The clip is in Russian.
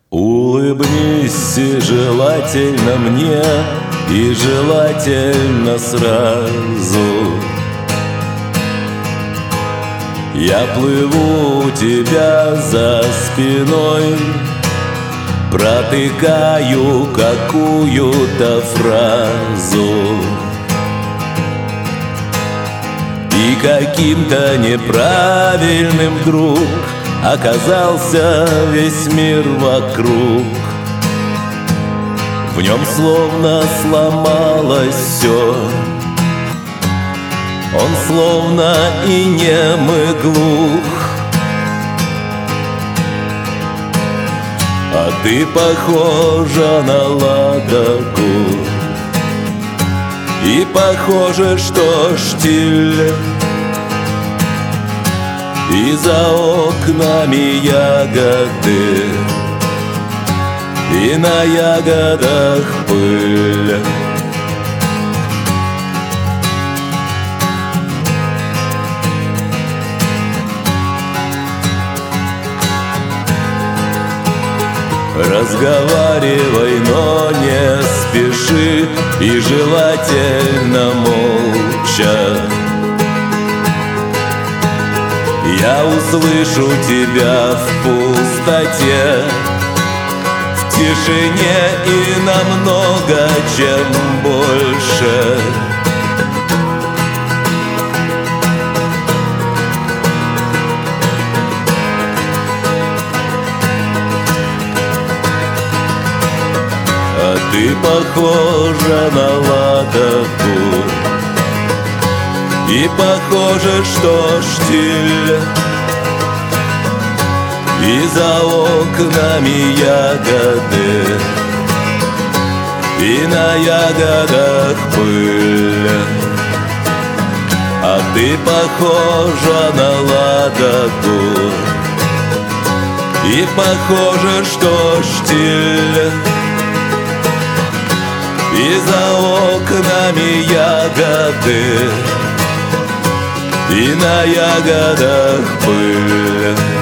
Улыбнись желательно мне и желательно сразу. Я плыву у тебя за спиной, протыкаю какую-то фразу, и каким-то неправильным вдруг оказался весь мир вокруг. В нем словно сломалось все, он словно и нем и глух. А ты похожа на ладогу, и похоже, что штиль, и за окнами ягоды, и на ягодах пыль. Разговаривай, но не спеши, и желательно молча. Я услышу тебя в пустоте, в тишине и намного, чем больше. А ты похожа на ладогу, и похоже, что штиль, и за окнами ягоды, и на ягодах пыль. А ты похожа на ладогу, и похоже, что штиль, и за окнами ягоды, и на ягодах пыль.